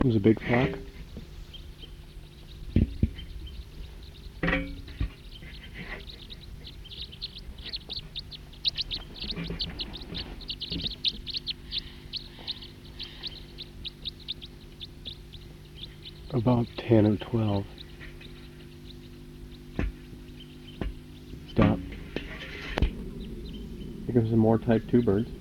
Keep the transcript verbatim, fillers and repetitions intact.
There's a big flock. About ten or twelve. Stop. Here comes some more type two birds.